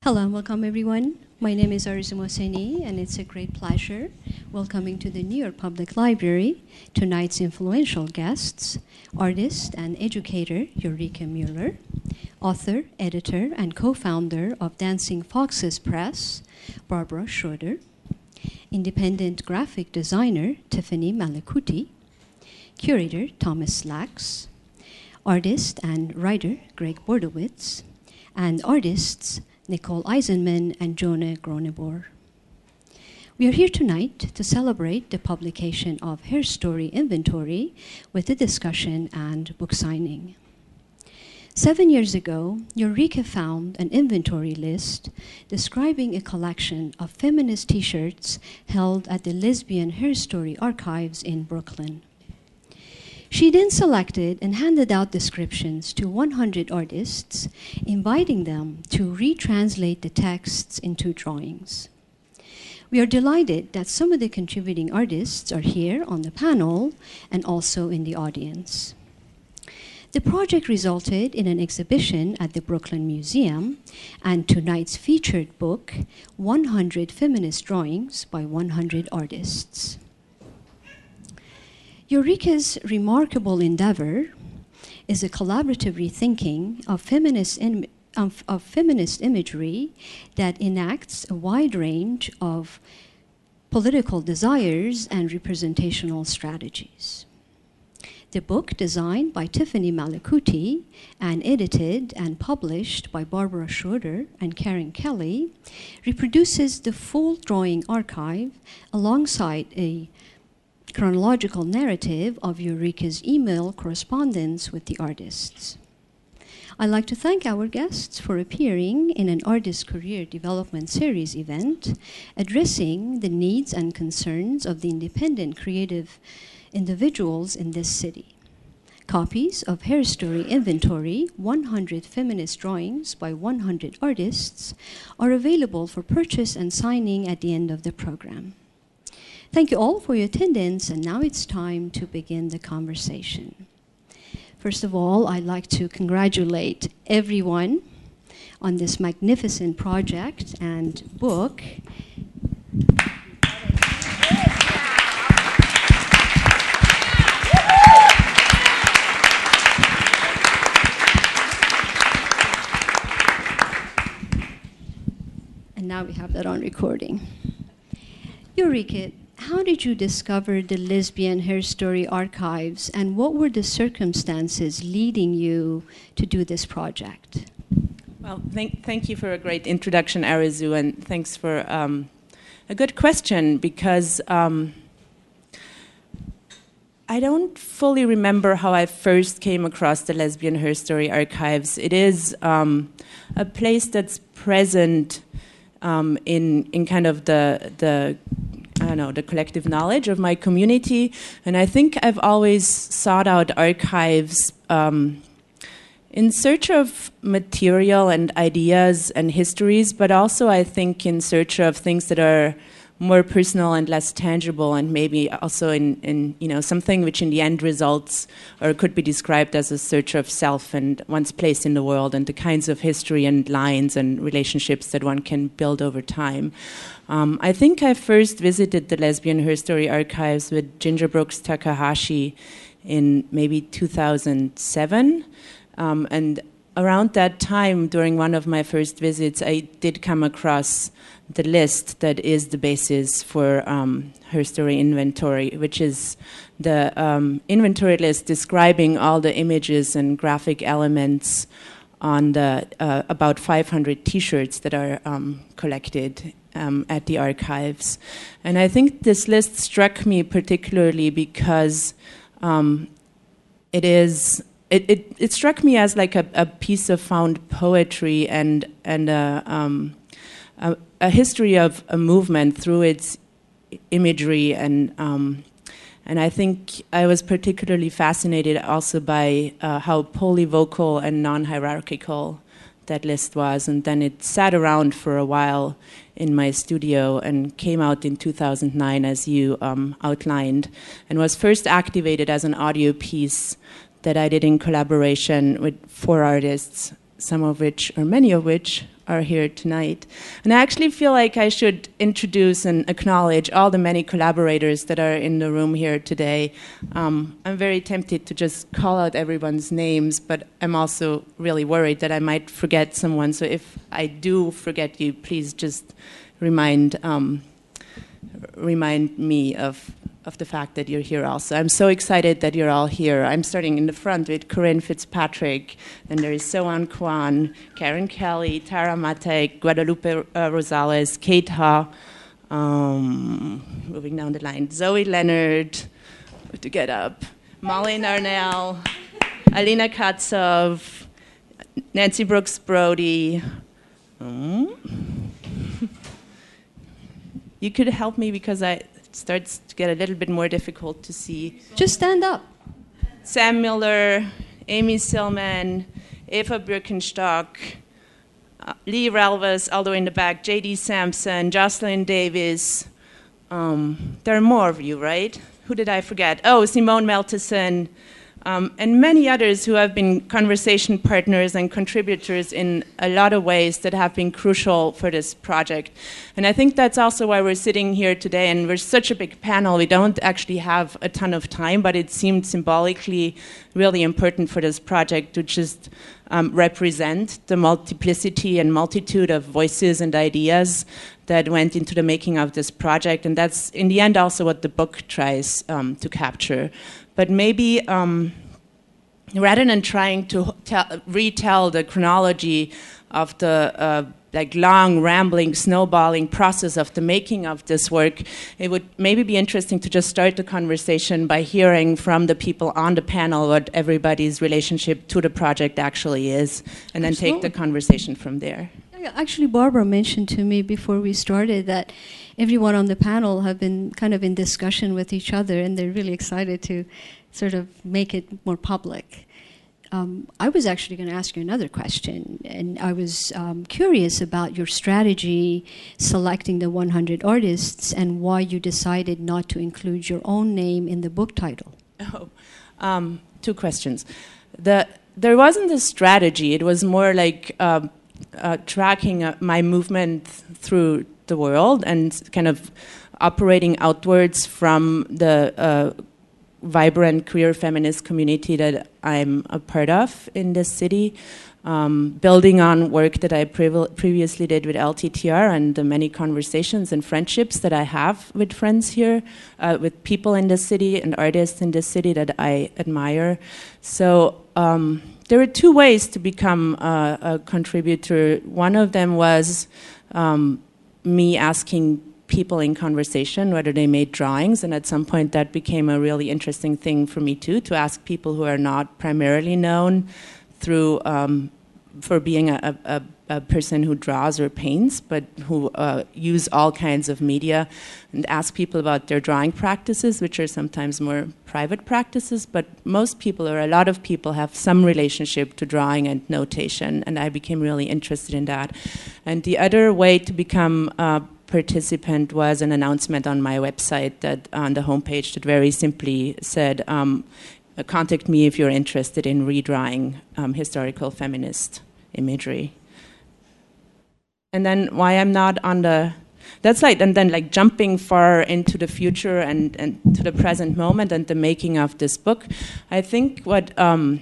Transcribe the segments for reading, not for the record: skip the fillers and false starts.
Hello and welcome everyone. My name is Arzu Mohseni and it's a great pleasure welcoming to the New York Public Library tonight's influential guests, artist and educator Ulrike Müller, author, editor, and co-founder of Dancing Foxes Press, Barbara Schroeder, independent graphic designer Tiffany Malikuti, curator Thomas Lax, artist and writer Greg Bordowitz, and artists Nicole Eisenman and Jonah Gronebor. We are here tonight to celebrate the publication of Her Story Inventory with a discussion and book signing. 7 years ago, Ulrike found an inventory list describing a collection of feminist t-shirts held at the Lesbian Her Story Archives in Brooklyn. She then selected and handed out descriptions to 100 artists, inviting them to retranslate the texts into drawings. We are delighted that some of the contributing artists are here on the panel and also in the audience. The project resulted in an exhibition at the Brooklyn Museum and tonight's featured book, 100 Feminist Drawings by 100 Artists. Ulrike's remarkable endeavor is a collaborative rethinking of feminist imagery that enacts a wide range of political desires and representational strategies. The book, designed by Tiffany Malikuti and edited and published by Barbara Schroeder and Karen Kelly, reproduces the full drawing archive alongside a chronological narrative of Ulrike's email correspondence with the artists. I'd like to thank our guests for appearing in an Artist Career Development Series event addressing the needs and concerns of the independent creative individuals in this city. Copies of Her Story Inventory, 100 Feminist Drawings by 100 Artists, are available for purchase and signing at the end of the program. Thank you all for your attendance, and now it's time to begin the conversation. First of all, I'd like to congratulate everyone on this magnificent project and book. And now we have that on recording. Ulrike, how did you discover the Lesbian Her Story Archives, and what were the circumstances leading you to do this project? Well, thank you for a great introduction, Arzu, and thanks for a good question, because I don't fully remember how I first came across the Lesbian Her Story Archives. It is a place that's present in kind of the collective knowledge of my community. And I think I've always sought out archives in search of material and ideas and histories, but also I think in search of things that are more personal and less tangible, and maybe also in something which in the end results or could be described as a search of self and one's place in the world and the kinds of history and lines and relationships that one can build over time. I think I first visited the Lesbian Her Story Archives with Ginger Brooks Takahashi in maybe 2007. And around that time, during one of my first visits, I did come across the list that is the basis for Her Story Inventory, which is the inventory list describing all the images and graphic elements on the about 500 T-shirts that are collected at the archives. And I think this list struck me particularly because it struck me as like a piece of found poetry and a history of a movement through its imagery, and I think I was particularly fascinated also by how polyvocal and non-hierarchical that list was. And then it sat around for a while in my studio and came out in 2009, as you outlined, and was first activated as an audio piece that I did in collaboration with 4 artists, some of which, or many of which, are here tonight. And I actually feel like I should introduce and acknowledge all the many collaborators that are in the room here today. I'm very tempted to just call out everyone's names, but I'm also really worried that I might forget someone. So if I do forget you, please just remind me of the fact that you're here also. I'm so excited that you're all here. I'm starting in the front with Corinne Fitzpatrick, then there is Soan Kwan, Karen Kelly, Tara Mate, Guadalupe Rosales, Kate Ha, moving down the line, Zoe Leonard, to get up, Molly Narnell, Alina Katsov, Nancy Brooks Brody. You could help me because it starts to get a little bit more difficult to see. Just stand up. Sam Miller, Amy Silman, Eva Birkenstock, Lee Ralvas, all the way in the back, J.D. Sampson, Jocelyn Davis. There are more of you, right? Who did I forget? Oh, Simone Meltison, and many others who have been conversation partners and contributors in a lot of ways that have been crucial for this project. And I think that's also why we're sitting here today, and we're such a big panel. We don't actually have a ton of time, but it seemed symbolically really important for this project to just represent the multiplicity and multitude of voices and ideas that went into the making of this project. And that's, in the end, also what the book tries to capture. But maybe rather than trying to retell the chronology of the long, rambling, snowballing process of the making of this work, it would maybe be interesting to just start the conversation by hearing from the people on the panel what everybody's relationship to the project actually is, and then take the conversation from there. Actually, Barbara mentioned to me before we started that everyone on the panel have been kind of in discussion with each other, and they're really excited to sort of make it more public. I was actually going to ask you another question, and I was curious about your strategy selecting the 100 artists and why you decided not to include your own name in the book title. Two questions. There wasn't a strategy. It was more like tracking my movement through the world and kind of operating outwards from the vibrant queer feminist community that I'm a part of in this city, building on work that I previously did with LTTR and the many conversations and friendships that I have with friends here, with people in the city and artists in the city that I admire. So there are two ways to become a contributor. One of them was me asking people in conversation whether they made drawings, and at some point that became a really interesting thing for me too, to ask people who are not primarily known through for being a person who draws or paints, but who use all kinds of media, and ask people about their drawing practices, which are sometimes more private practices, but most people, or a lot of people, have some relationship to drawing and notation, and I became really interested in that. And the other way to become a participant was an announcement on my website, that on the homepage, that very simply said, contact me if you're interested in redrawing historical feminist imagery. And then why I'm not on the, that's like, and then like jumping far into the future and to the present moment and the making of this book. I think what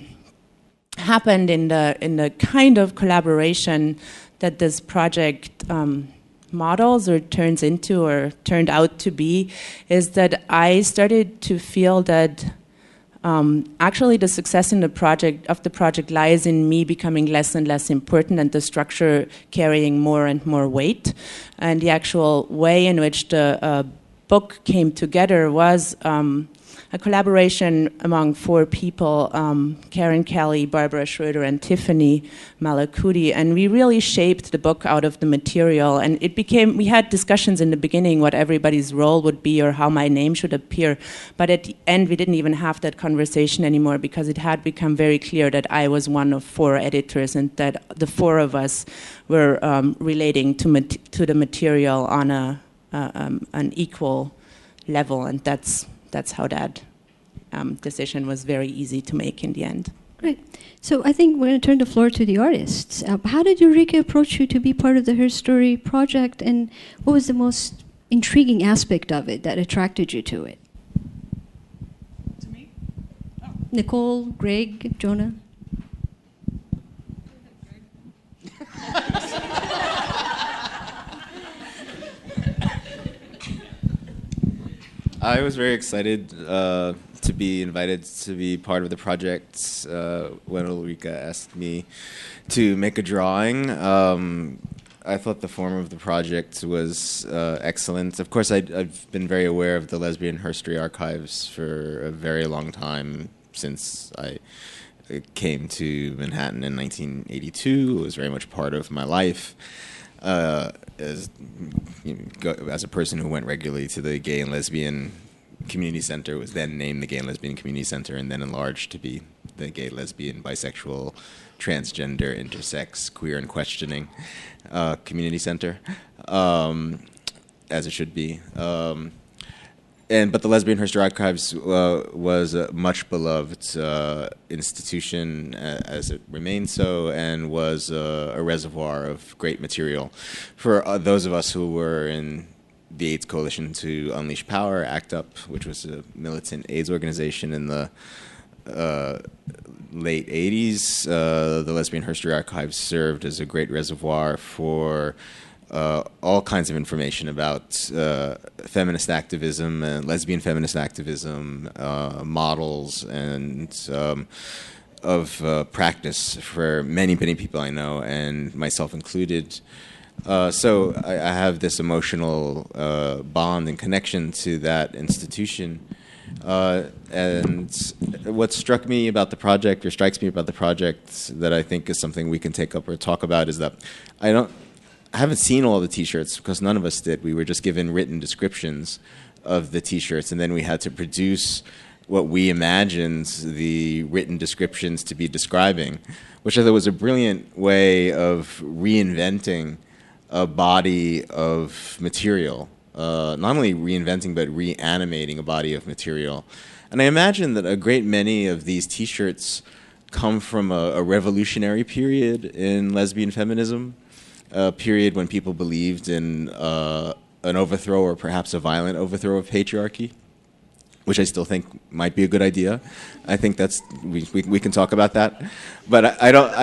happened in the kind of collaboration that this project models or turns into or turned out to be is that I started to feel that actually the success in the project lies in me becoming less and less important and the structure carrying more and more weight. And the actual way in which the book came together was a collaboration among four people, Karen Kelly, Barbara Schroeder, and Tiffany Malakudi, and we really shaped the book out of the material, and it became, we had discussions in the beginning what everybody's role would be or how my name should appear, but at the end we didn't even have that conversation anymore because it had become very clear that I was one of four editors and that the four of us were relating to the material on an equal level, and that's how that decision was very easy to make in the end. Great. So I think we're going to turn the floor to the artists. How did Eureka approach you to be part of the Her Story project, and what was the most intriguing aspect of it that attracted you to it? To me? Oh. Nicole, Greg, Jonah? I was very excited to be invited to be part of the project when Ulrika asked me to make a drawing. I thought the form of the project was excellent. Of course, I've been very aware of the Lesbian Herstory archives for a very long time, since I came to Manhattan in 1982. It was very much part of my life. As a person who went regularly to the Gay and Lesbian Community Center, was then named the Gay and Lesbian Community Center, and then enlarged to be the Gay, Lesbian, Bisexual, Transgender, Intersex, Queer and Questioning Community Center, as it should be. But the Lesbian Herstory Archives was a much beloved institution, as it remains so, and was a reservoir of great material for those of us who were in the AIDS Coalition to Unleash Power, ACT UP, which was a militant AIDS organization in the late 80s. The Lesbian Herstory Archives served as a great reservoir for all kinds of information about feminist activism and lesbian feminist activism, models, and of practice for many, many people I know, and myself included. So I have this emotional bond and connection to that institution. And what struck me about the project, or strikes me about the project, that I think is something we can take up or talk about, is that I haven't seen all the T-shirts, because none of us did. We were just given written descriptions of the T-shirts, and then we had to produce what we imagined the written descriptions to be describing, which I thought was a brilliant way of reinventing a body of material. Not only reinventing, but reanimating a body of material. And I imagine that a great many of these T-shirts come from a revolutionary period in lesbian feminism, a period when people believed in an overthrow, or perhaps a violent overthrow, of patriarchy, which I still think might be a good idea. I think we can talk about that, but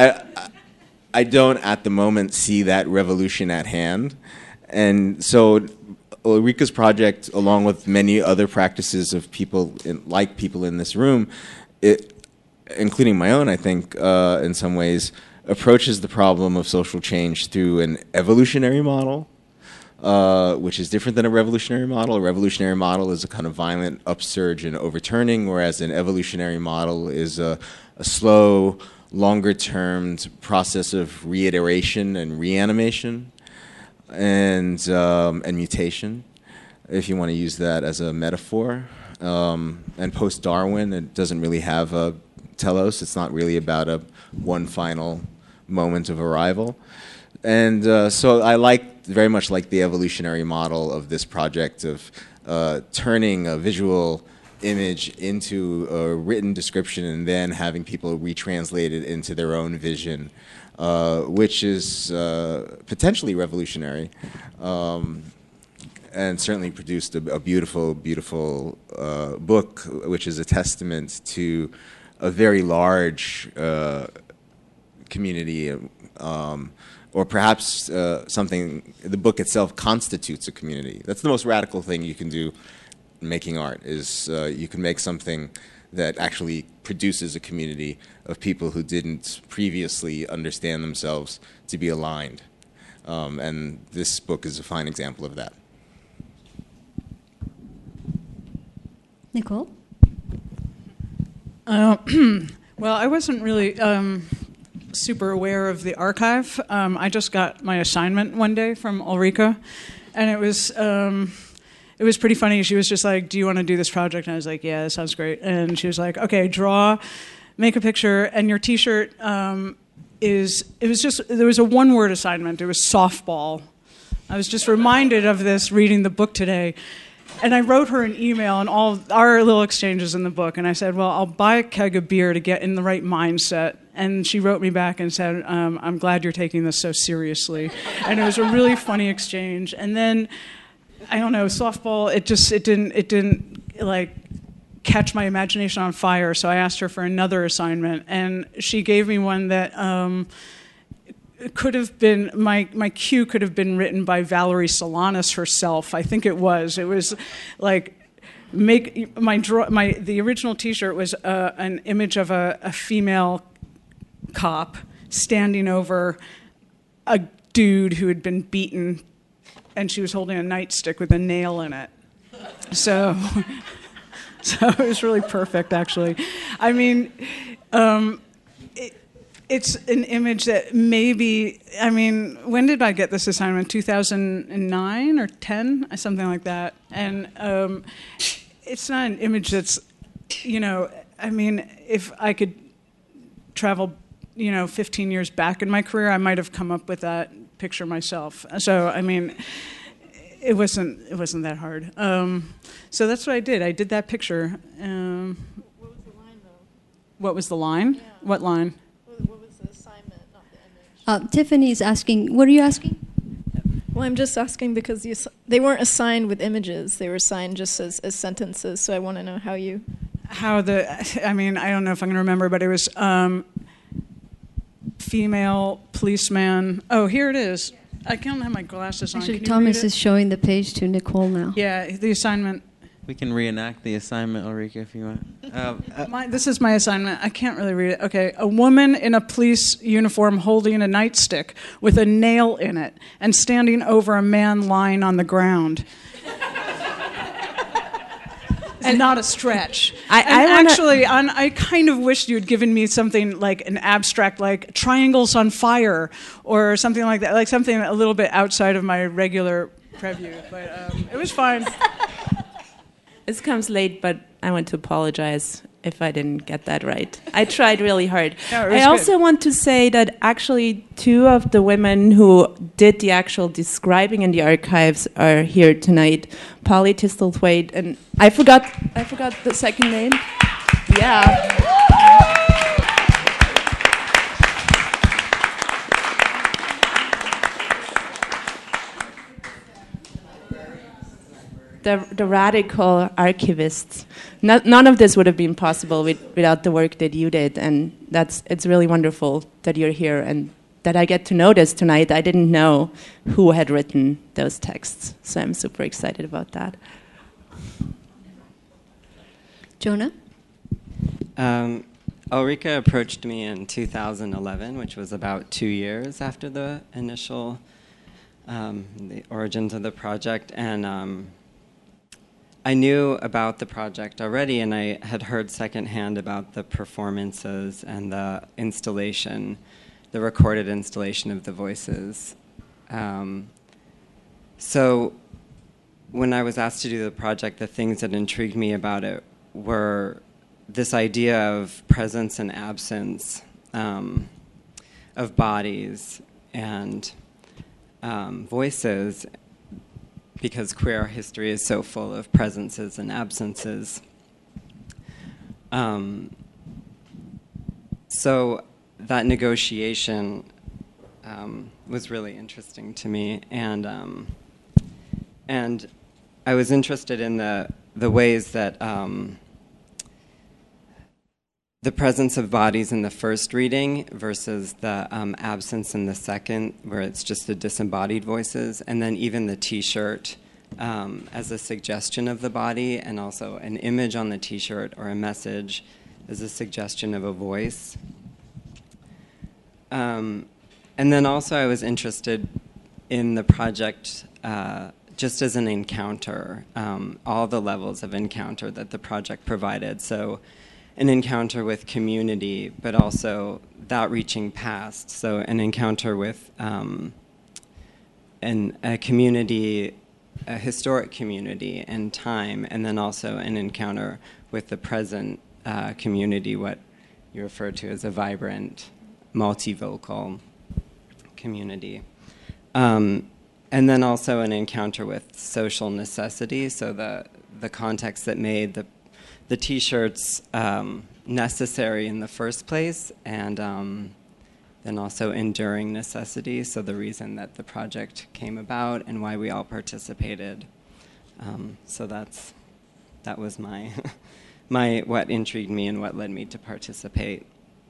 I don't at the moment see that revolution at hand. And so Ulrika's project, along with many other practices of people like people in this room, including my own, I think, in some ways, approaches the problem of social change through an evolutionary model, which is different than a revolutionary model. A revolutionary model is a kind of violent upsurge and overturning, whereas an evolutionary model is a slow, longer-termed process of reiteration and reanimation and mutation, if you want to use that as a metaphor. And post-Darwin, it doesn't really have a telos. It's not really about one final moment of arrival. And so I very much like the evolutionary model of this project of turning a visual image into a written description and then having people retranslate it into their own vision, which is potentially revolutionary, and certainly produced a beautiful, beautiful book, which is a testament to a very large community, or perhaps something. The book itself constitutes a community. That's the most radical thing you can do in making art, is you can make something that actually produces a community of people who didn't previously understand themselves to be aligned. And this book is a fine example of that. Nicole? Well, I wasn't really super aware of the archive. I just got my assignment one day from Ulrika, and it was pretty funny. She was just like, "Do you want to do this project?" And I was like, "Yeah, that sounds great." And she was like, "Okay, make a picture, and your T-shirt there was a one-word assignment. It was softball." I was just reminded of this reading the book today. And I wrote her an email, and all our little exchanges in the book. And I said, well, I'll buy a keg of beer to get in the right mindset. And she wrote me back and said, I'm glad you're taking this so seriously. And it was a really funny exchange. And then, I don't know, softball, it didn't like catch my imagination on fire. So I asked her for another assignment. And she gave me one that could have been, my cue could have been written by Valerie Solanas herself. I think it was. It was like, the original T-shirt was an image of a female cop standing over a dude who had been beaten, and she was holding a nightstick with a nail in it. So it was really perfect, actually. I mean, it's an image that maybe, I mean, when did I get this assignment? 2009 or 10? Something like that. And it's not an image that's, I mean, if I could travel, 15 years back in my career, I might have come up with that picture myself. So, I mean, it wasn't that hard. So that's what I did. I did that picture. What was the line, though? What was the line? Yeah. What line? What was the assignment, not the image? Tiffany is asking, what are you asking? Well, I'm just asking because they weren't assigned with images. They were assigned just as sentences. So I want to know how you... I mean, I don't know if I'm going to remember, but it was female policeman. Oh, here it is. I don't have my glasses on. Actually, Thomas is showing the page to Nicole now. Yeah, the assignment. We can reenact the assignment, Ulrika, if you want. This is my assignment. I can't really read it. Okay. A woman in a police uniform holding a nightstick with a nail in it and standing over a man lying on the ground. And not a stretch. I kind of wished you had given me something like an abstract, like triangles on fire, or something like that, like something a little bit outside of my regular preview. But it was fine. This comes late, but I want to apologize if I didn't get that right. I tried really hard. No, I also want to say that actually 2 of the women who did the actual describing in the archives are here tonight. Polly Tistelthwaite, and I forgot the second name. Yeah. The radical archivists. None of this would have been possible without the work that you did, and it's really wonderful that you're here and that I get to know this tonight. I didn't know who had written those texts, so I'm super excited about that. Jonah? Ulrika approached me in 2011, which was about 2 years after the initial, the origins of the project, and I knew about the project already, and I had heard secondhand about the performances and the installation, the recorded installation of the voices. So when I was asked to do the project, the things that intrigued me about it were this idea of presence and absence of bodies and voices, because queer history is so full of presences and absences. So that negotiation was really interesting to me, and I was interested in the ways that the presence of bodies in the first reading versus the absence in the second, where it's just the disembodied voices, and then even the T-shirt as a suggestion of the body, and also an image on the T-shirt or a message as a suggestion of a voice. And then also I was interested in the project just as an encounter, all the levels of encounter that the project provided. So an encounter with community, but also that reaching past. So an encounter with a community, a historic community and time, and then also an encounter with the present community, what you refer to as a vibrant, multivocal community. and then also an encounter with social necessity. So the context that made the T-shirts necessary in the first place, and then also enduring necessity. So the reason that the project came about and why we all participated. So that was my what intrigued me and what led me to participate.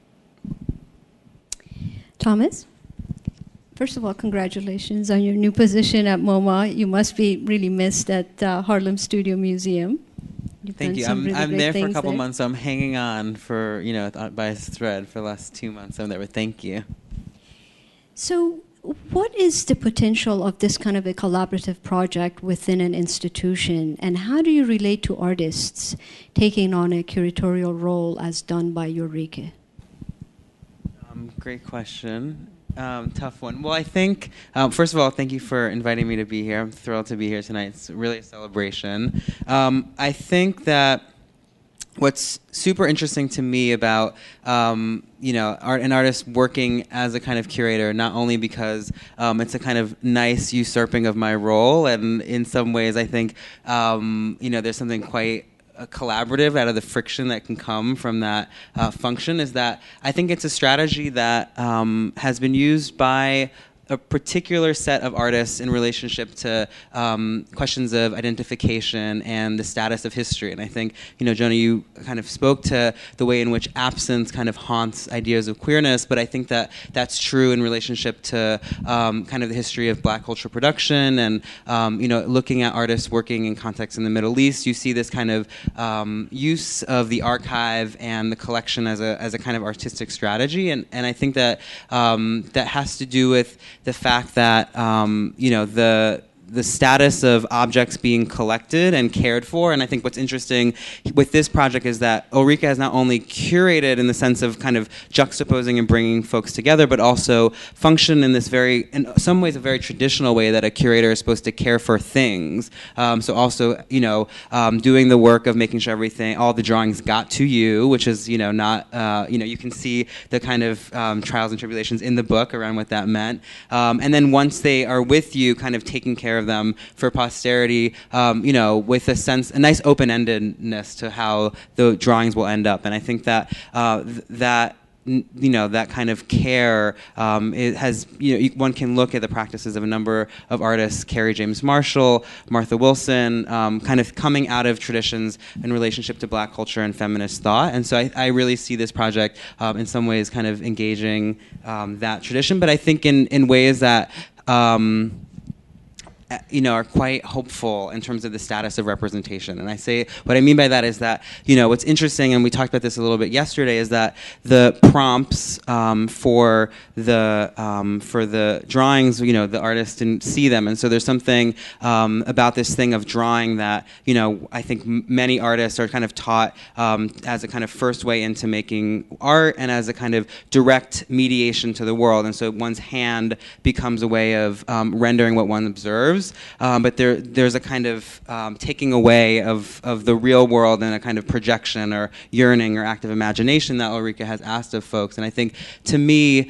Thomas, first of all, congratulations on your new position at MoMA. You must be really missed at Harlem Studio Museum. Thank you. I'm there for a couple months, so I'm hanging on for, by a thread for the last 2 months. I'm there, but thank you. So what is the potential of this kind of a collaborative project within an institution, and how do you relate to artists taking on a curatorial role as done by Eureka? Great question. Tough one. Well, I think, first of all, thank you for inviting me to be here. I'm thrilled to be here tonight. It's really a celebration. I think that what's super interesting to me about an artist working as a kind of curator, not only because it's a kind of nice usurping of my role, and in some ways I think there's something quite collaborative out of the friction that can come from that function, is that I think it's a strategy that has been used by a particular set of artists in relationship to questions of identification and the status of history. And I think, Jonah, you kind of spoke to the way in which absence kind of haunts ideas of queerness, but I think that that's true in relationship to kind of the history of Black cultural production and, looking at artists working in contexts in the Middle East. You see this kind of use of the archive and the collection as a kind of artistic strategy. And I think that that has to do with the fact that the status of objects being collected and cared for. And I think what's interesting with this project is that Ulrika has not only curated in the sense of kind of juxtaposing and bringing folks together, but also functioned in this in some ways, a very traditional way that a curator is supposed to care for things. So also, doing the work of making sure all the drawings got to you, which is, not, you can see the kind of trials and tribulations in the book around what that meant. And then once they are with you, kind of taking care of them for posterity, with a nice open-endedness to how the drawings will end up. And I think that that kind of care one can look at the practices of a number of artists, Carrie James Marshall, Martha Wilson, kind of coming out of traditions in relationship to Black culture and feminist thought. And so I really see this project in some ways kind of engaging that tradition, but I think in ways that are quite hopeful in terms of the status of representation. And what I mean by that is that, what's interesting, and we talked about this a little bit yesterday, is that the prompts for the drawings, the artist didn't see them. And so there's something about this thing of drawing that, I think many artists are kind of taught as a kind of first way into making art and as a kind of direct mediation to the world. And so one's hand becomes a way of rendering what one observes. But there's a kind of taking away of the real world and a kind of projection or yearning or active imagination that Ulrika has asked of folks. And I think, to me,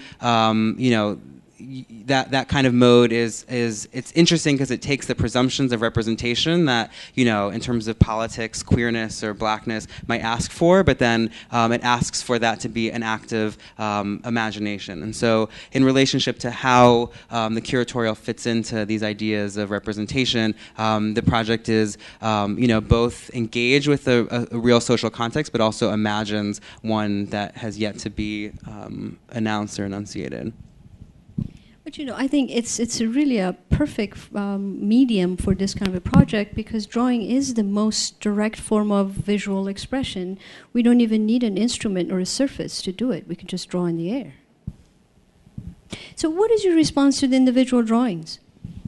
that kind of mode is it's interesting because it takes the presumptions of representation that, in terms of politics, queerness, or Blackness might ask for, but then it asks for that to be an active imagination. And so in relationship to how the curatorial fits into these ideas of representation, the project is, both engaged with a real social context, but also imagines one that has yet to be announced or enunciated. But I think it's really a perfect medium for this kind of a project, because drawing is the most direct form of visual expression. We don't even need an instrument or a surface to do it. We can just draw in the air. So what is your response to the individual drawings?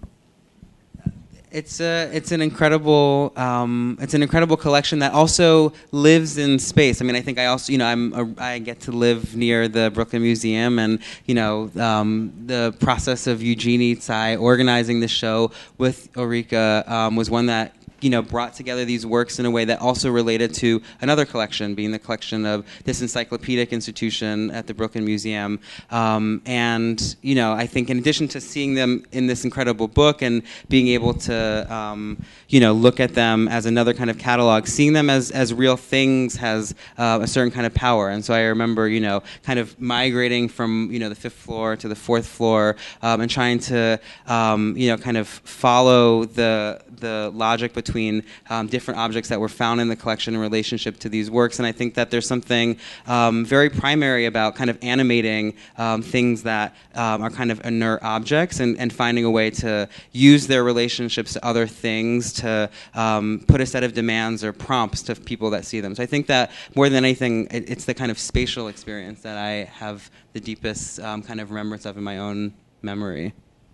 It's an incredible collection that also lives in space. I mean, I think I also I get to live near the Brooklyn Museum, and the process of Eugenie Tsai organizing the show with Ulrika was one that brought together these works in a way that also related to another collection, being the collection of this encyclopedic institution at the Brooklyn Museum. And I think in addition to seeing them in this incredible book and being able to look at them as another kind of catalog, seeing them as real things has a certain kind of power. And so I remember kind of migrating from the 5th floor to the 4th floor, and trying to kind of follow the logic between different objects that were found in the collection in relationship to these works. And I think that there's something very primary about kind of animating things that are kind of inert objects and finding a way to use their relationships to other things to put a set of demands or prompts to people that see them. So I think that more than anything, it's the kind of spatial experience that I have the deepest kind of remembrance of in my own memory.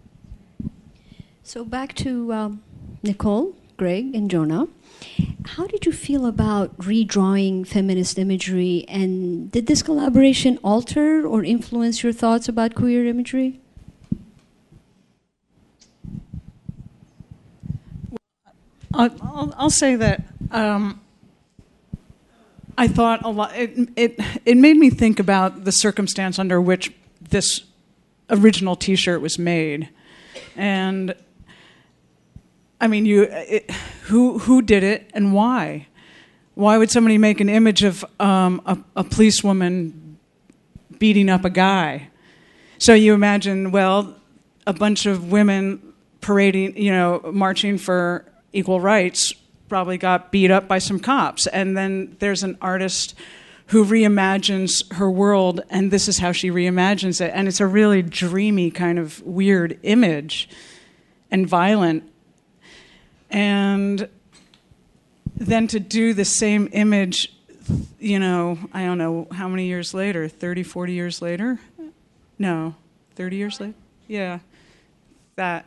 So back to Nicole, Greg, and Jonah. How did you feel about redrawing feminist imagery, and did this collaboration alter or influence your thoughts about queer imagery? I'll say that I thought a lot. It made me think about the circumstance under which this original T-shirt was made, and I mean, who did it and why? Why would somebody make an image of a policewoman beating up a guy? So you imagine, well, a bunch of women parading, marching for equal rights, probably got beat up by some cops. And then there's an artist who reimagines her world, and this is how she reimagines it. And it's a really dreamy kind of weird image and violent. And then to do the same image, I don't know how many years later, 30, 40 years later? No, 30 years later? Yeah, that.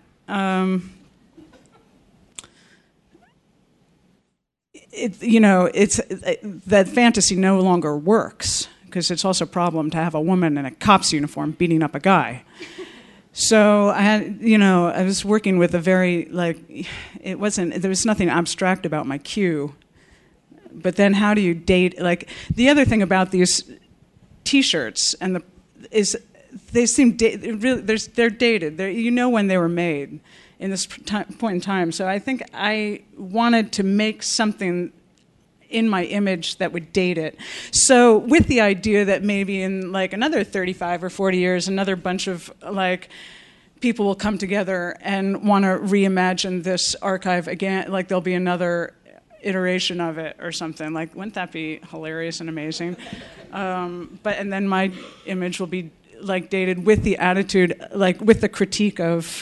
That fantasy no longer works, because it's also a problem to have a woman in a cop's uniform beating up a guy. So I had, I was working with a very, there was nothing abstract about my cue. But then how do you date, the other thing about these T-shirts is they seem, they're dated. You know when they were made in this point in time. So I think I wanted to make something in my image that would date it. So with the idea that maybe in another 35 or 40 years, another bunch of people will come together and want to reimagine this archive again, there'll be another iteration of it or something. Wouldn't that be hilarious and amazing? And then my image will be dated with the attitude, with the critique of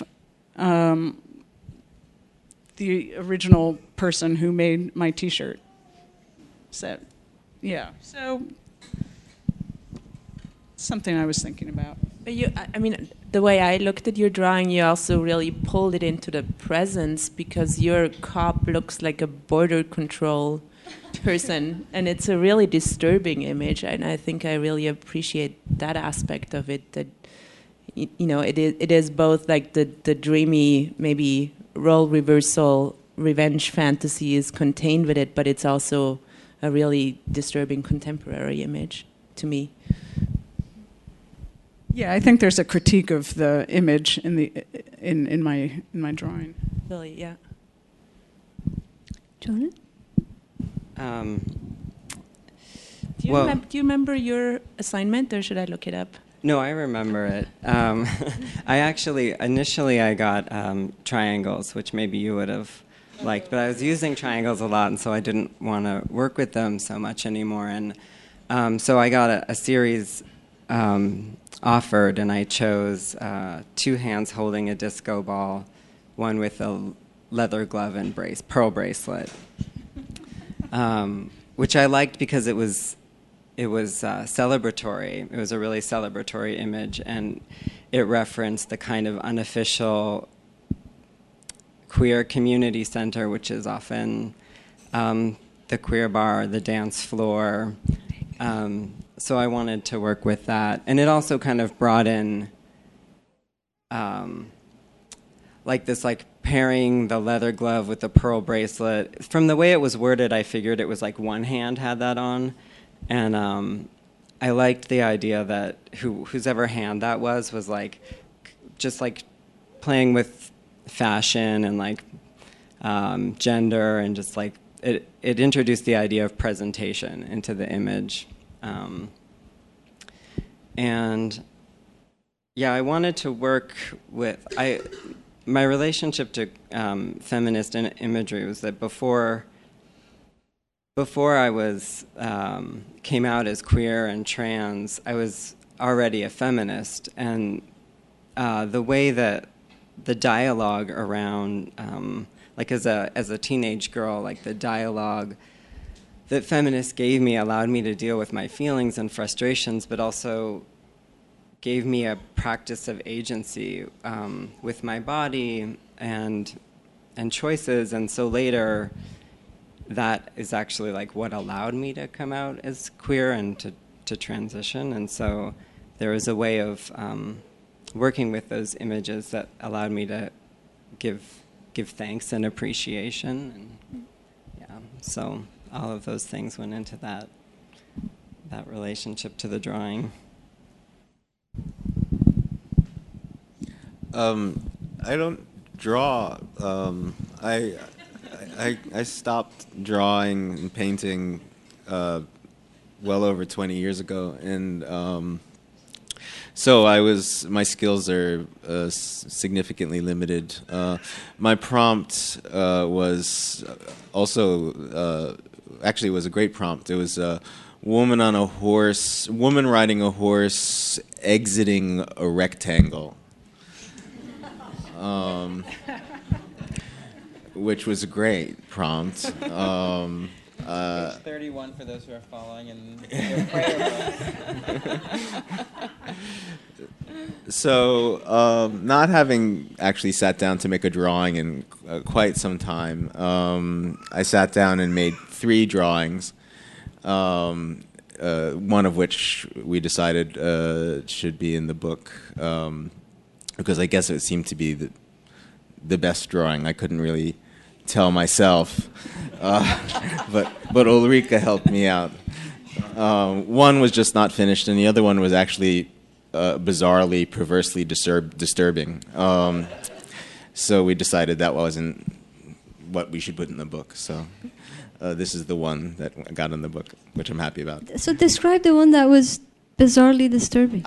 the original person who made my T-shirt. So, yeah. So, something I was thinking about. But the way I looked at your drawing, you also really pulled it into the presence, because your cop looks like a border control person, and it's a really disturbing image, and I think I really appreciate that aspect of it, that it is both the dreamy, maybe role reversal, revenge fantasy is contained with it, but it's also a really disturbing contemporary image to me. Yeah, I think there's a critique of the image in my drawing. Really, yeah. Jonah? Do you remember your assignment, or should I look it up? No, I remember it. Initially I got triangles, which maybe you would have liked, but I was using triangles a lot, and so I didn't want to work with them so much anymore. And so I got a series offered, and I chose 2 hands holding a disco ball, one with a leather glove and pearl bracelet, which I liked because it was celebratory. It was a really celebratory image, and it referenced the kind of unofficial queer community center, which is often the queer bar, the dance floor. So I wanted to work with that. And it also kind of brought in this pairing the leather glove with the pearl bracelet. From the way it was worded, I figured it was like one hand had that on. And I liked the idea that whose ever hand that was like just like playing with fashion and like gender, and just like it introduced the idea of presentation into the image. And yeah, I wanted to work with my relationship to feminist imagery was that before I was came out as queer and trans, I was already a feminist, and the way that the dialogue around, like as a teenage girl, like the dialogue that feminists gave me allowed me to deal with my feelings and frustrations, but also gave me a practice of agency with my body and choices. And so later, that is actually like what allowed me to come out as queer and to transition. And so there was a way of working with those images that allowed me to give thanks and appreciation. And yeah, so all of those things went into that relationship to the drawing. I don't draw. I stopped drawing and painting well over 20 years ago, and so my skills are significantly limited. My prompt was also actually was a great prompt. It was a woman riding a horse exiting a rectangle. Which was a great prompt. Page 31 for those who are following. So, not having actually sat down to make a drawing in quite some time, I sat down and made 3 drawings, one of which we decided should be in the book, because I guess it seemed to be the best drawing. I couldn't really tell myself, but Ulrika helped me out. One was just not finished, and the other one was actually bizarrely, perversely disturbing. So we decided that wasn't what we should put in the book. So this is the one that got in the book, which I'm happy about. So describe the one that was bizarrely disturbing.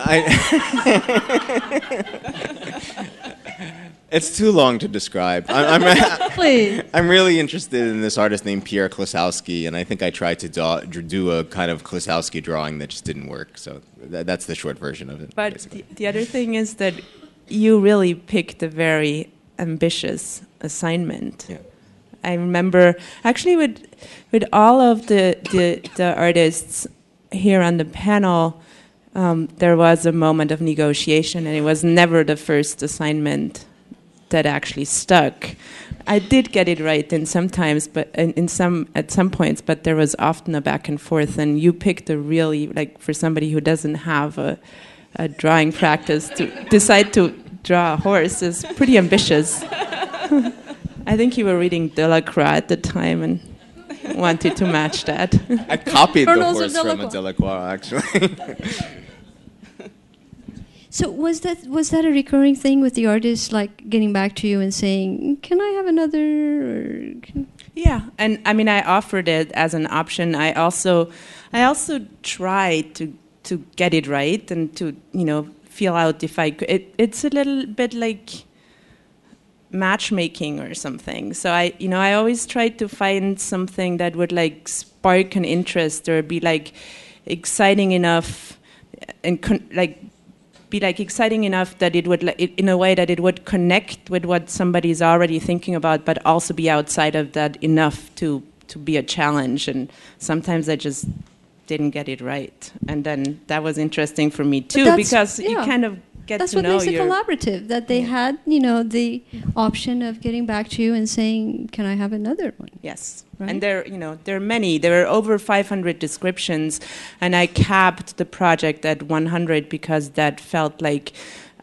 It's too long to describe. Please. I'm really interested in this artist named Pierre Klosowski, and I think I tried to do a kind of Klosowski drawing that just didn't work. So that's the short version of it. But the other thing is that you really picked a very ambitious assignment. Yeah. I remember actually with all of the artists here on the panel, there was a moment of negotiation, and it was never the first assignment that actually stuck. I did get it right at some points, but there was often a back and forth. And you picked a really, like, for somebody who doesn't have a drawing practice, to decide to draw a horse is pretty ambitious. I think you were reading Delacroix at the time and wanted to match that. I copied the Journals of horse from a Delacroix, actually. So was that a recurring thing with the artists, like getting back to you and saying, "Can I have another?" Yeah, and I mean, I offered it as an option. I also tried to get it right and to feel out if I could. It's a little bit like matchmaking or something. So I always tried to find something that would like spark an interest or be like exciting enough and be like exciting enough that it would, in a way that it would connect with what somebody's already thinking about, but also be outside of that enough to be a challenge. And sometimes I just didn't get it right, and then that was interesting for me too, because you kind of get that's to know. That's what makes it collaborative. That they had, the option of getting back to you and saying, "Can I have another one?" Yes, right? And there are many. There are over 500 descriptions, and I capped the project at 100 because that felt like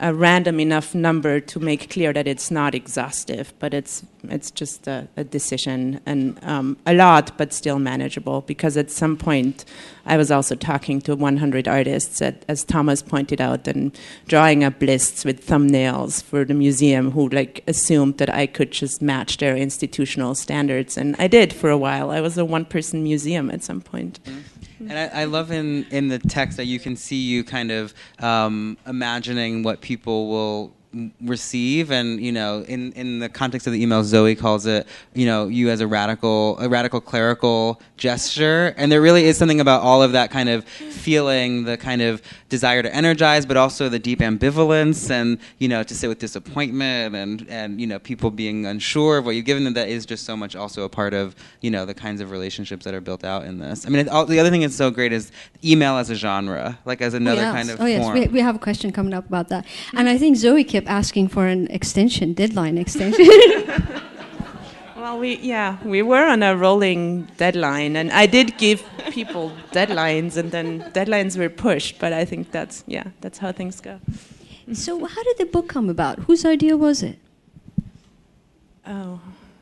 a random enough number to make clear that it's not exhaustive, but it's just a decision, and a lot, but still manageable. Because at some point, I was also talking to 100 artists, as Thomas pointed out, and drawing up lists with thumbnails for the museum who assumed that I could just match their institutional standards, and I did for a while. I was a one-person museum at some point. And I love in the text that you can see you kind of imagining what people will receive, and in the context of the email, Zoe calls it you as a radical clerical gesture, and there really is something about all of that kind of feeling, the kind of desire to energize, but also the deep ambivalence, and to sit with disappointment, and people being unsure of what you've given them. That is just so much also a part of the kinds of relationships that are built out in this. I mean, the other thing that's so great is email as a genre, as another kind of form. Yes, we have a question coming up about that, and I think Zoe kept asking for an deadline extension. Well, we were on a rolling deadline, and I did give people deadlines, and then deadlines were pushed. But I think that's how things go. So, how did the book come about? Whose idea was it? Oh,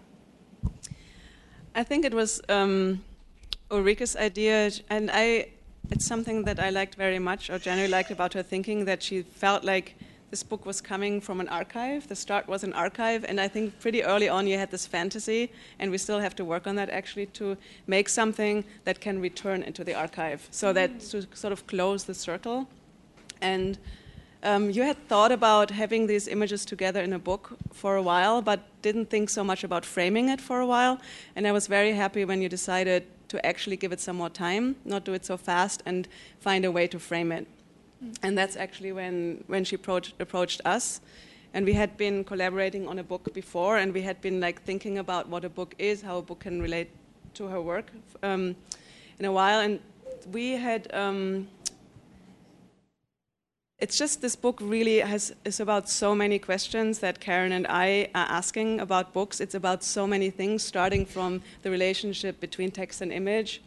I think it was Ulrike's idea, and it's something that I liked very much, or generally liked about her thinking, that she felt like this book was coming from an archive. The start was an archive, and I think pretty early on you had this fantasy, and we still have to work on that actually, to make something that can return into the archive, so that to sort of close the circle. And you had thought about having these images together in a book for a while, but didn't think so much about framing it for a while. And I was very happy when you decided to actually give it some more time, not do it so fast, and find a way to frame it. And that's actually when she approached us. And we had been collaborating on a book before, and we had been thinking about what a book is, how a book can relate to her work in a while. And we had, it's just this book really is about so many questions that Karen and I are asking about books. It's about so many things, starting from the relationship between text and image,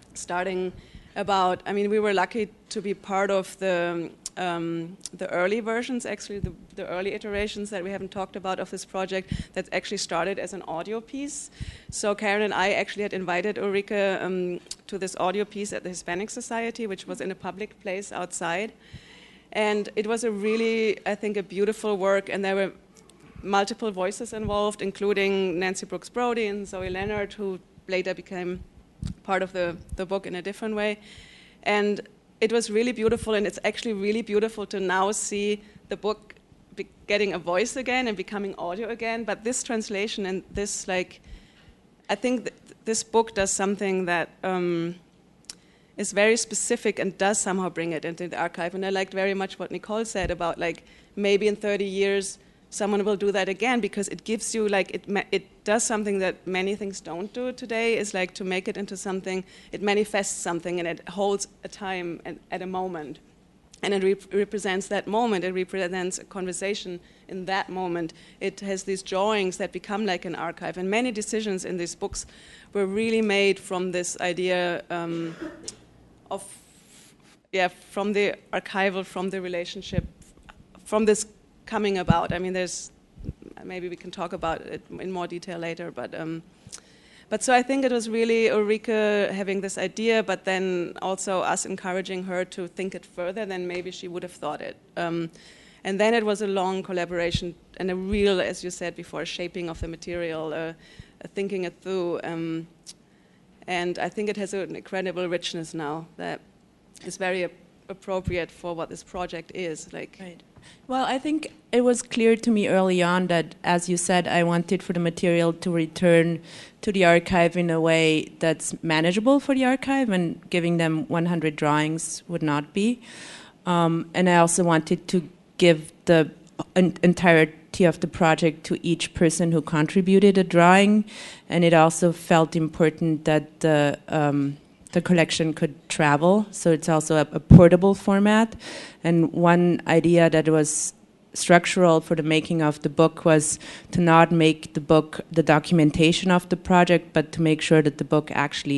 we were lucky to be part of the early versions, actually the early iterations that we haven't talked about of this project, that actually started as an audio piece. So Karen and I actually had invited Ulrike to this audio piece at the Hispanic Society, which was in a public place outside. And it was a really, I think, a beautiful work, and there were multiple voices involved, including Nancy Brooks Brody and Zoe Leonard, who later became part of the book in a different way. And it was really beautiful, and it's actually really beautiful to now see the book getting a voice again and becoming audio again. But this translation and this, I think this book does something that is very specific and does somehow bring it into the archive. And I liked very much what Nicole said about maybe in 30 years someone will do that again, because it gives you it does something that many things don't do today, is to make it into something. It manifests something, and it holds a time and at a moment, and it represents that moment. It represents a conversation in that moment. It has these drawings that become like an archive, and many decisions in these books were really made from this idea from the archival, from the relationship, from this coming about. I mean, maybe we can talk about it in more detail later, but so I think it was really Ulrike having this idea, but then also us encouraging her to think it further than maybe she would have thought it. And then it was a long collaboration and a real, as you said before, shaping of the material, thinking it through. And I think it has an incredible richness now that is very appropriate for what this project is. Right. Well, I think it was clear to me early on that, as you said, I wanted for the material to return to the archive in a way that's manageable for the archive, and giving them 100 drawings would not be. And I also wanted to give the entirety of the project to each person who contributed a drawing, and it also felt important that the collection could travel, so it's also a portable format. And one idea that was structural for the making of the book was to not make the book the documentation of the project, but to make sure that the book actually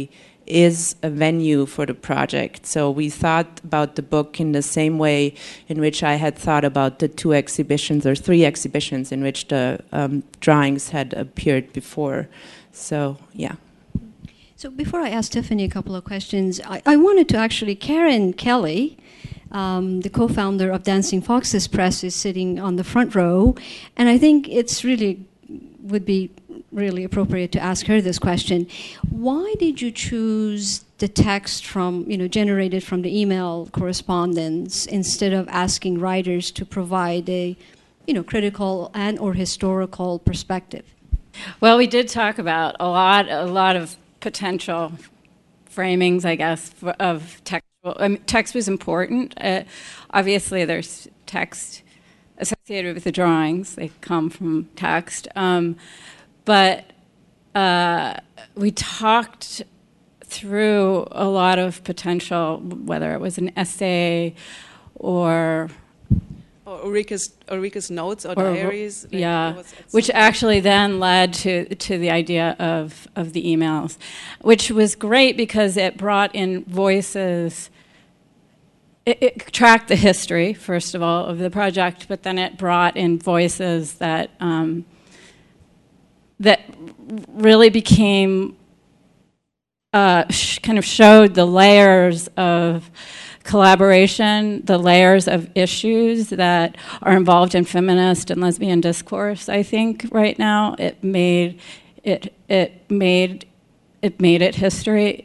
is a venue for the project. So we thought about the book in the same way in which I had thought about the 2 exhibitions or 3 exhibitions in which the drawings had appeared before. So, yeah. So before I ask Tiffany a couple of questions, I wanted to actually, Karen Kelly, the co-founder of Dancing Foxes Press, is sitting on the front row, and I think it's would be really appropriate to ask her this question. Why did you choose the text generated from the email correspondence instead of asking writers to provide a, critical and or historical perspective? Well, we did talk about a lot of potential framings, I guess, of text. Text was important. Obviously, there's text associated with the drawings. They come from text. But we talked through a lot of potential, whether it was an essay or Ulrike's notes or diaries. Which actually then led to the idea of the emails, which was great because it brought in voices. It tracked the history, first of all, of the project, but then it brought in voices that that really became kind of showed the layers of collaboration, the layers of issues that are involved in feminist and lesbian discourse. I think right now it made it history.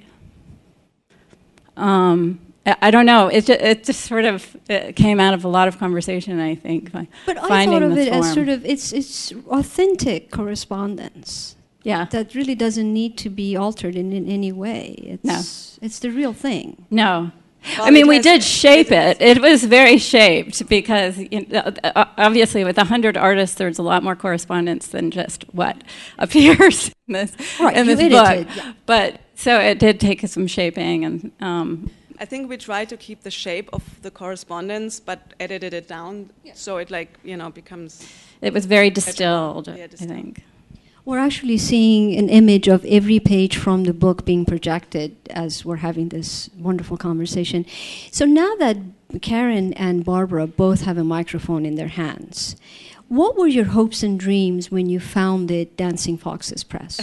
I don't know. It just sort of came out of a lot of conversation, I think. But I thought of it as sort of it's authentic correspondence. Yeah. That really doesn't need to be altered in any way. It's the real thing. No. Well, I mean, we did shape it. It was very shaped because obviously with 100 artists, there's a lot more correspondence than just what appears in this, book. Yeah. But so it did take some shaping and. I think we tried to keep the shape of the correspondence, but edited it down so it becomes. It was very distilled. I think. We're actually seeing an image of every page from the book being projected as we're having this wonderful conversation. So now that Karen and Barbara both have a microphone in their hands, what were your hopes and dreams when you founded Dancing Foxes Press?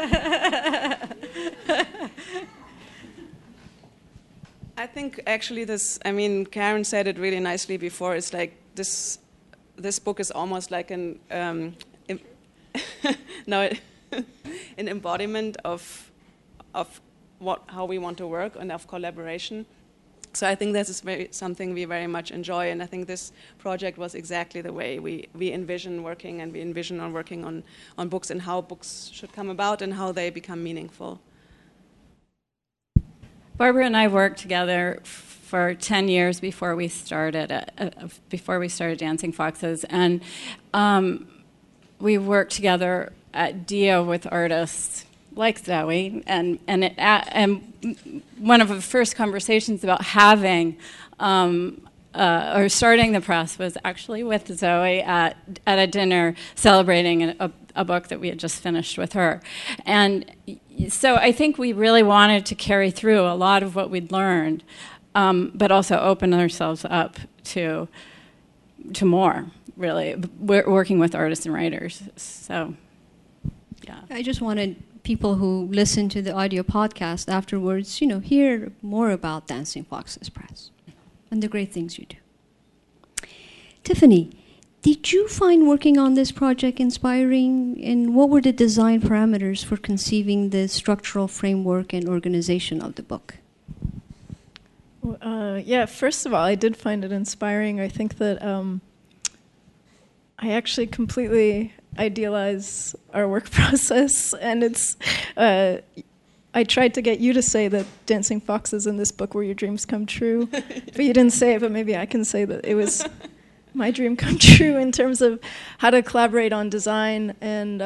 I think actually Karen said it really nicely before. It's like this book is almost like an embodiment of how we want to work and of collaboration. So I think this is something we very much enjoy, and I think this project was exactly the way we envision working, and we envision working on books and how books should come about and how they become meaningful. Barbara and I worked together for 10 years before we started Dancing Foxes, and we worked together at DIA with artists like Zoe, and one of the first conversations about having or starting the press was actually with Zoe at a dinner celebrating a book that we had just finished with her. And so I think we really wanted to carry through a lot of what we'd learned, but also open ourselves up to more, really. We're working with artists and writers. So, yeah. I just wanted people who listen to the audio podcast afterwards, hear more about Dancing Foxes Press and the great things you do. Tiffany, did you find working on this project inspiring, and what were the design parameters for conceiving the structural framework and organization of the book? First of all, I did find it inspiring. I think that I actually completely idealize our work process, and it's I tried to get you to say that Dancing Foxes in this book were your dreams come true, but you didn't say it, but maybe I can say that it was my dream come true in terms of how to collaborate on design. And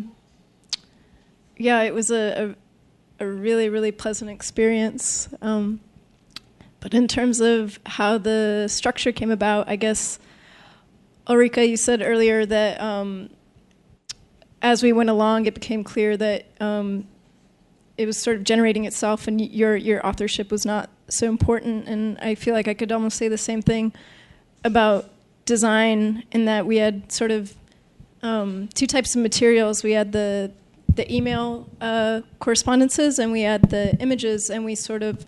it was a really, really pleasant experience. But in terms of how the structure came about, I guess, Ulrike, you said earlier that as we went along, it became clear that it was sort of generating itself, and your authorship was not so important. And I feel like I could almost say the same thing about design, in that we had sort of two types of materials. We had the email correspondences, and we had the images, and we sort of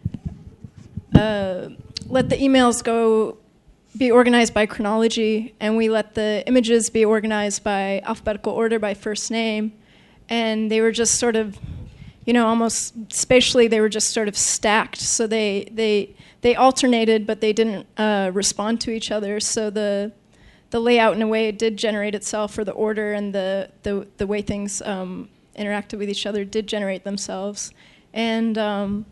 let the emails be organized by chronology, and we let the images be organized by alphabetical order by first name. And they were just sort of, almost spatially, they were just sort of stacked. So they alternated, but they didn't respond to each other. So the layout, in a way, did generate itself, or the order and the way things interacted with each other did generate themselves. And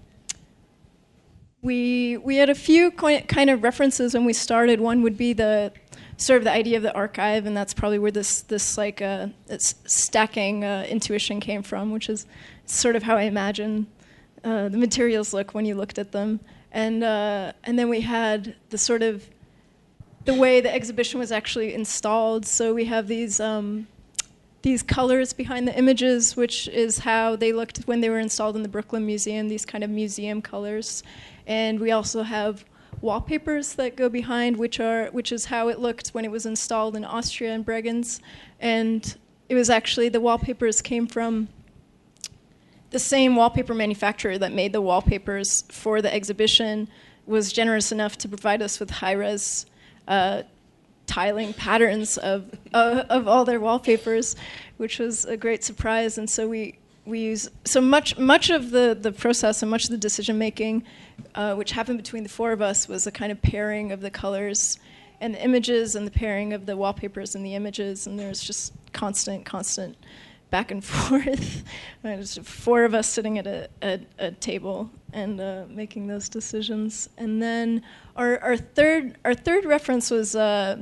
we had a few kind of references when we started. One would be the idea of the archive, and that's probably where this stacking intuition came from, which is sort of how I imagine the materials look when you looked at them. And then we had the way the exhibition was actually installed. So we have these colors behind the images, which is how they looked when they were installed in the Brooklyn Museum, these kind of museum colors. And we also have wallpapers that go behind, which is how it looked when it was installed in Austria and Bregenz. And it was actually, the wallpapers came from the same wallpaper manufacturer that made the wallpapers for the exhibition, was generous enough to provide us with high-res tiling patterns of all their wallpapers, which was a great surprise. And so we use so much of the process and much of the decision making, which happened between the four of us, was a kind of pairing of the colors and the images, and the pairing of the wallpapers and the images. And there's just constant back and forth. There's four of us sitting at a table and making those decisions. And then our third reference was the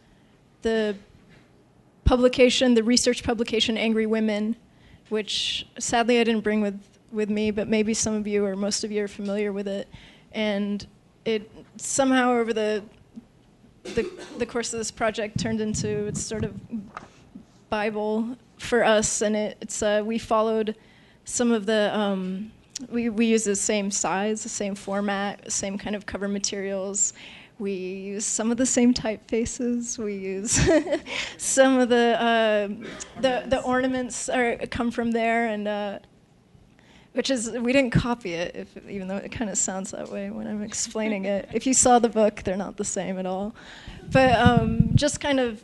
research publication Angry Women, which sadly I didn't bring with me, but maybe some of you or most of you are familiar with it. And it somehow, over the course of this project, turned into its sort of Bible for us. And we followed some of the we use the same size, the same format, same kind of cover materials. We use some of the same typefaces. We use some of the ornaments come from there, and which is, we didn't copy it, even though it kind of sounds that way when I'm explaining it. If you saw the book, they're not the same at all. But just kind of,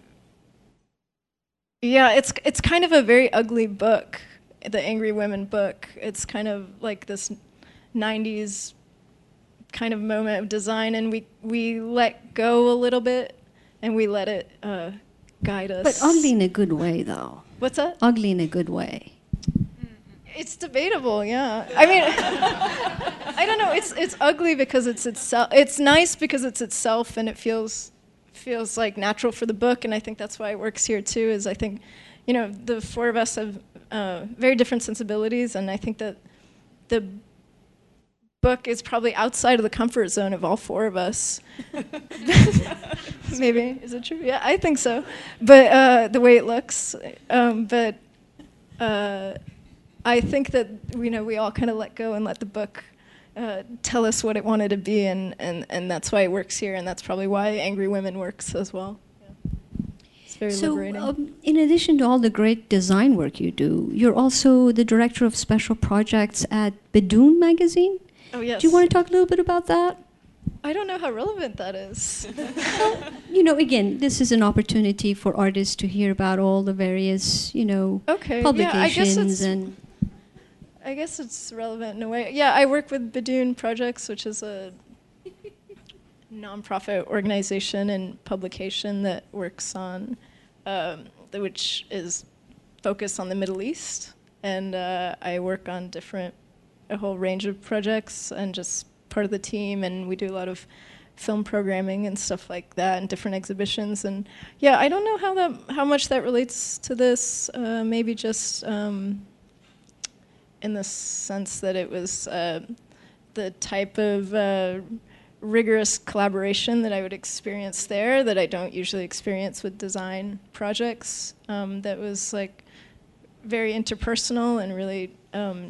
yeah, it's kind of a very ugly book, the Angry Women book. It's kind of like this 90s kind of moment of design, and we let go a little bit, and we let it guide us. But ugly in a good way, though. What's that? Ugly in a good way. It's debatable, yeah. I mean, I don't know. It's ugly because it's itself. It's nice because it's itself, and it feels like natural for the book. And I think that's why it works here too. Is I think, the four of us have very different sensibilities, and I think that the book is probably outside of the comfort zone of all four of us. Maybe, is it true? Yeah, I think so. But the way it looks, but. I think that we all kind of let go and let the book tell us what it wanted to be, and that's why it works here, and that's probably why Angry Women works as well. Yeah. It's very liberating. So, in addition to all the great design work you do, you're also the director of special projects at Badoon magazine. Oh yes. Do you want to talk a little bit about that? I don't know how relevant that is. Again, this is an opportunity for artists to hear about all the various, publications and. I guess it's relevant in a way. Yeah, I work with Badoon Projects, which is a nonprofit organization and publication that works on, which is focused on the Middle East. And I work on a whole range of projects, and just part of the team, and we do a lot of film programming and stuff like that, and different exhibitions. And yeah, I don't know how much that relates to this. Maybe just in the sense that it was the type of rigorous collaboration that I would experience there that I don't usually experience with design projects. That was like very interpersonal and really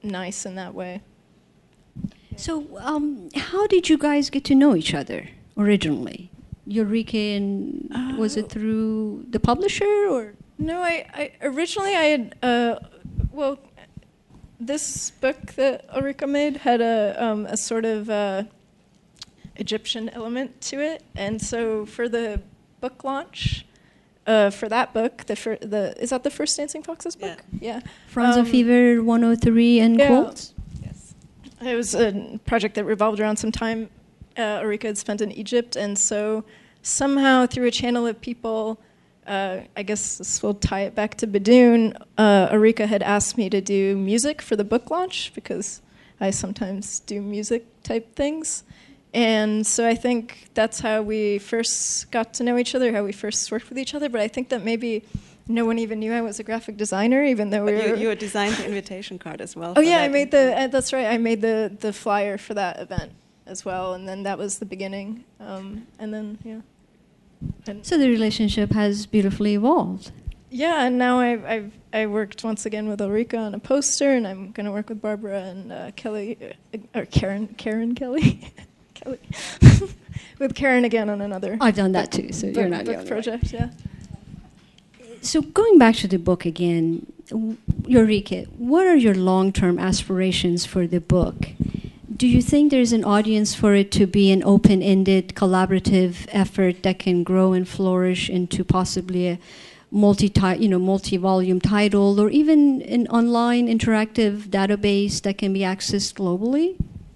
nice in that way. So, how did you guys get to know each other originally? Eureka, and was it through the publisher or? No, I originally I had well, this book that Ulrika made had a sort of Egyptian element to it, and so for the book launch. For that book, is that the first Dancing Foxes book? Yeah. Franz Fever 103 and Quotes? Yes. It was a project that revolved around some time Ulrika had spent in Egypt, and so somehow through a channel of people, I guess this will tie it back to Badoon, Ulrika had asked me to do music for the book launch because I sometimes do music type things. And so I think that's how we first got to know each other, how we first worked with each other. But I think that maybe no one even knew I was a graphic designer, even though you designed the invitation card as well. Oh yeah, I made that's right. I made the flyer for that event as well, and then that was the beginning. And then so the relationship has beautifully evolved. Yeah, and now I worked once again with Ulrika on a poster, and I'm going to work with Barbara and Kelly or Karen Kelly. With Karen again on another. I've done that too, so you're not the only project. Yeah. So going back to the book again, Eureka, what are your long-term aspirations for the book? Do you think there's an audience for it to be an open-ended, collaborative effort that can grow and flourish into possibly a multi-volume title, or even an online interactive database that can be accessed globally?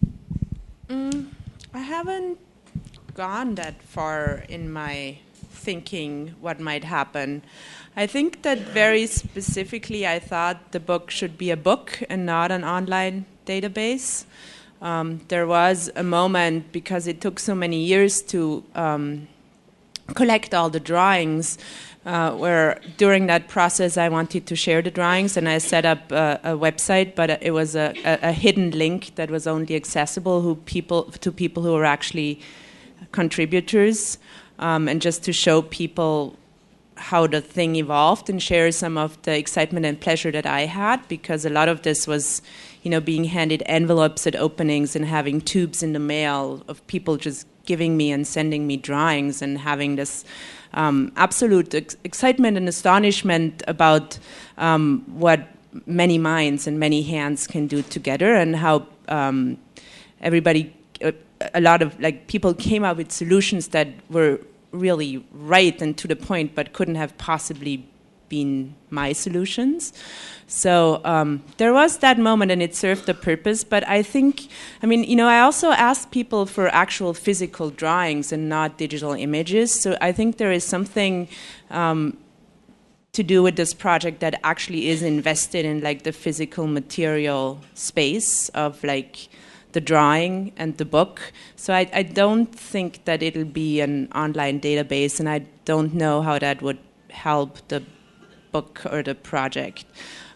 I haven't gone that far in my thinking what might happen. I think that very specifically I thought the book should be a book and not an online database. There was a moment, because it took so many years to collect all the drawings, where during that process I wanted to share the drawings, and I set up a website, but it was a hidden link that was only accessible to people who were actually contributors, and just to show people how the thing evolved and share some of the excitement and pleasure that I had, because a lot of this was, being handed envelopes at openings and having tubes in the mail of people just giving me and sending me drawings, and having this absolute excitement and astonishment about what many minds and many hands can do together, and how everybody, a lot of people came up with solutions that were really right and to the point, but couldn't have possibly been my solutions. So there was that moment, and it served the purpose. But I think, I also asked people for actual physical drawings and not digital images. So I think there is something to do with this project that actually is invested in the physical material space of the drawing and the book. So I don't think that it'll be an online database, and I don't know how that would help the book or the project.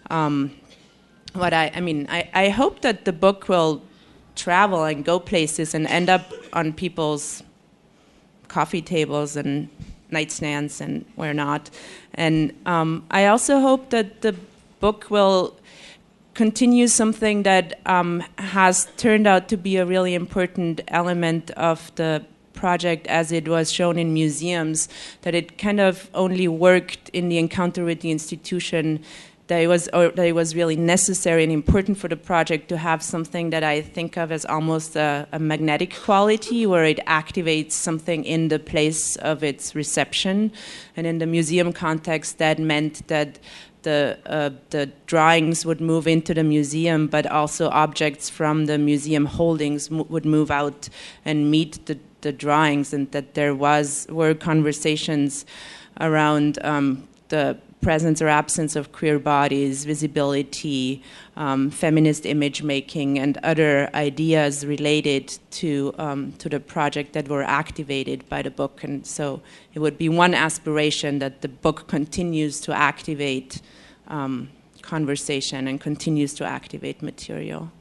I hope that the book will travel and go places and end up on people's coffee tables and nightstands and where not. And I also hope that the book will continue something that has turned out to be a really important element of the project as it was shown in museums, that it kind of only worked in the encounter with the institution, that it was really necessary and important for the project to have something that I think of as almost a magnetic quality, where it activates something in the place of its reception. And in the museum context, that meant that the drawings would move into the museum, but also objects from the museum holdings would move out and meet the drawings, and that there were conversations around the presence or absence of queer bodies, visibility, feminist image making, and other ideas related to the project that were activated by the book. And so it would be one aspiration that the book continues to activate conversation and continues to activate material.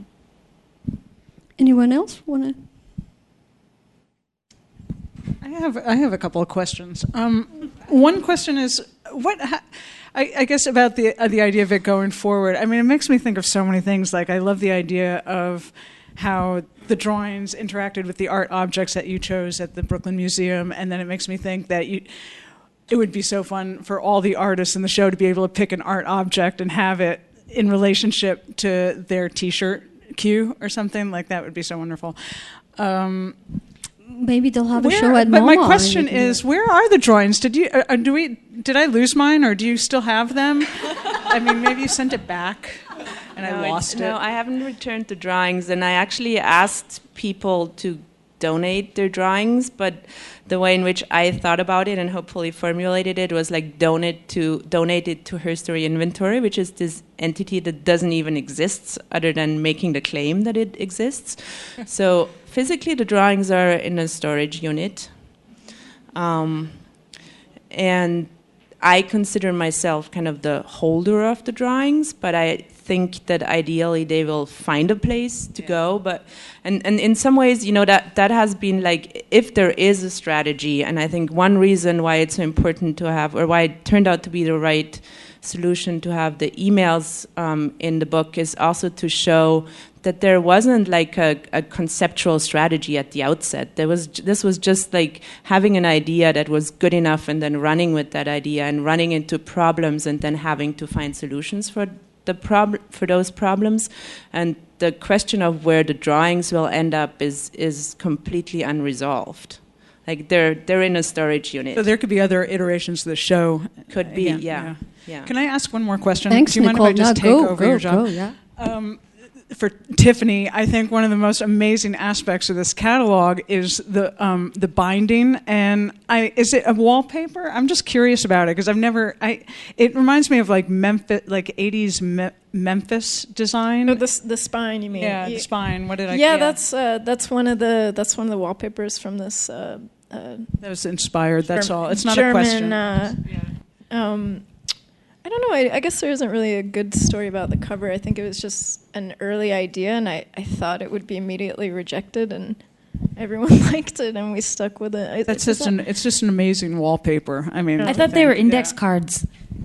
Anyone else want to? I have a couple of questions. One question is, I guess about the idea of it going forward. I mean, it makes me think of so many things. Like, I love the idea of how the drawings interacted with the art objects that you chose at the Brooklyn Museum, and then it makes me think that it would be so fun for all the artists in the show to be able to pick an art object and have it in relationship to their T-shirt cue or something. Like, that would be so wonderful. Maybe they'll have a show at MoMA. But my question is, where are the drawings? Did I lose mine, or do you still have them? I mean, maybe you sent it back and I lost it. No, I haven't returned the drawings, and I actually asked people to donate their drawings, but the way in which I thought about it and hopefully formulated it was like donate it to Her Story Inventory, which is this entity that doesn't even exist other than making the claim that it exists. So physically the drawings are in a storage unit. And I consider myself kind of the holder of the drawings, but I think that ideally they will find a place to go. But and in some ways, you know, that has been like, if there is a strategy, and I think one reason why it's so important to have, or why it turned out to be the right solution to have the emails in the book, is also to show that there wasn't like a conceptual strategy at the outset. This was just like having an idea that was good enough and then running with that idea and running into problems and then having to find solutions for those problems. And the question of where the drawings will end up is completely unresolved. Like they're in a storage unit. So there could be other iterations of the show. Could be, yeah. Can I ask one more question? Thanks, Do you mind Nicole. if I just take over your job? Go, yeah. For Tiffany, I think one of the most amazing aspects of this catalog is the binding. And is it a wallpaper? I'm just curious about it because I've never. It reminds me of like Memphis, like 80s Memphis design. No, the spine. You mean? Yeah, the spine. What did I? Yeah, that's one of the wallpapers from this. That was inspired. That's all. It's not German, a question. I don't know. I guess there isn't really a good story about the cover. I think it was just an early idea, and I thought it would be immediately rejected, and everyone liked it, and we stuck with it. It's just an amazing wallpaper. I mean, I thought they were index cards.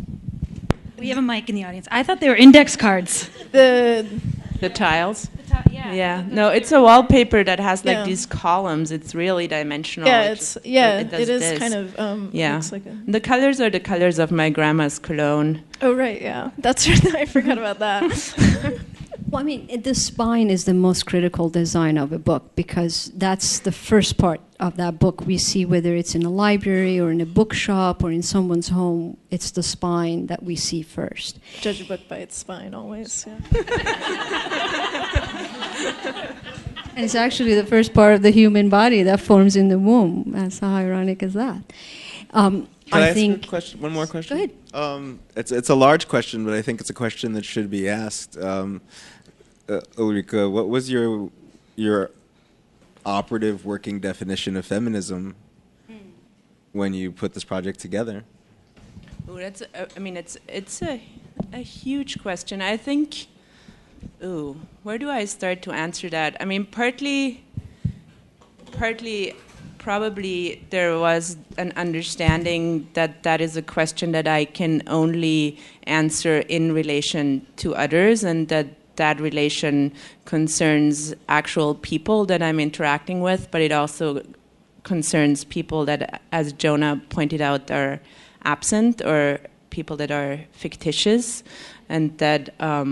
We have a mic in the audience. I thought they were index cards. The tiles? Yeah. No, it's a wallpaper that has like these columns. It's really dimensional. Yeah, it is this. kind of looks like the colors are the colors of my grandma's cologne. Oh right, yeah. That's right. I forgot about that. Well, I mean, the spine is the most critical design of a book because that's the first part of that book we see, whether it's in a library or in a bookshop or in someone's home. It's the spine that we see first. Judge a book by its spine, always. Yeah. And it's actually the first part of the human body that forms in the womb. That's how ironic is that? Can I think. Ask a question, one more question? Go ahead. It's a large question, but I think it's a question that should be asked. Ulrika, what was your operative working definition of feminism when you put this project together? Ooh, it's a huge question. I think. Where do I start to answer that? I mean, partly, probably there was an understanding that is a question that I can only answer in relation to others, and that relation concerns actual people that I'm interacting with, but it also concerns people that, as Jonah pointed out, are absent or people that are fictitious, and that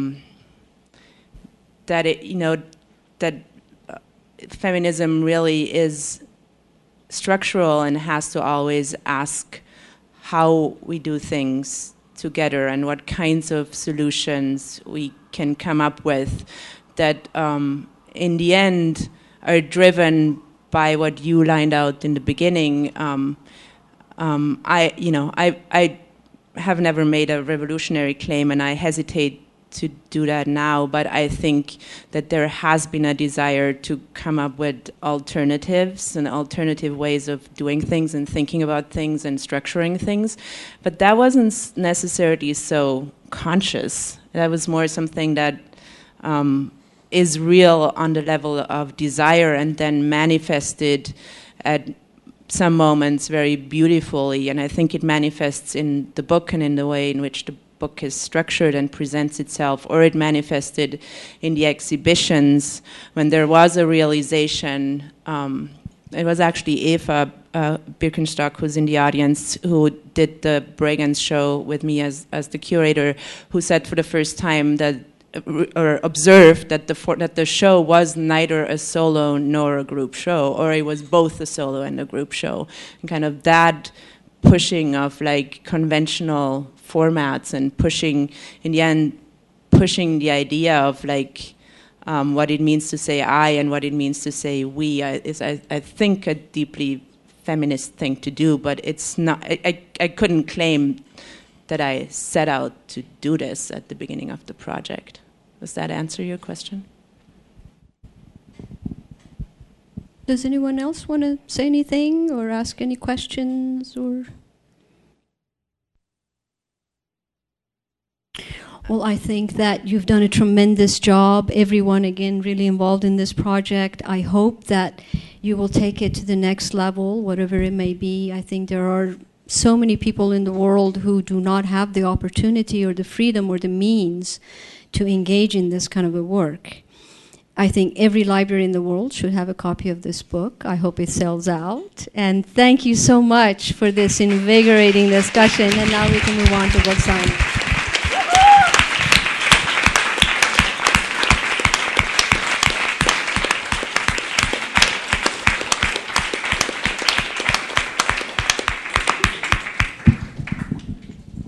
feminism really is structural and has to always ask how we do things together and what kinds of solutions we can come up with that in the end are driven by what you lined out in the beginning. I have never made a revolutionary claim, and I hesitate to do that now, but I think that there has been a desire to come up with alternatives and alternative ways of doing things and thinking about things and structuring things. But that wasn't necessarily so conscious. That was more something that is real on the level of desire and then manifested at some moments very beautifully, and I think it manifests in the book and in the way in which the book is structured and presents itself, or it manifested in the exhibitions when there was a realization. It was actually Eva Birkenstock, who's in the audience, who did the Bregenz show with me as the curator, who said for the first time that, or observed that the show was neither a solo nor a group show, or it was both a solo and a group show, and kind of that pushing of like conventional formats and pushing, in the end, pushing the idea of like what it means to say I and what it means to say we is, I think, a deeply feminist thing to do, but it's not. I couldn't claim that I set out to do this at the beginning of the project. Does that answer your question? Does anyone else want to say anything or ask any questions or? Well, I think that you've done a tremendous job. Everyone, again, really involved in this project. I hope that you will take it to the next level, whatever it may be. I think there are so many people in the world who do not have the opportunity or the freedom or the means to engage in this kind of a work. I think every library in the world should have a copy of this book. I hope it sells out. And thank you so much for this invigorating discussion. And now we can move on to book signing.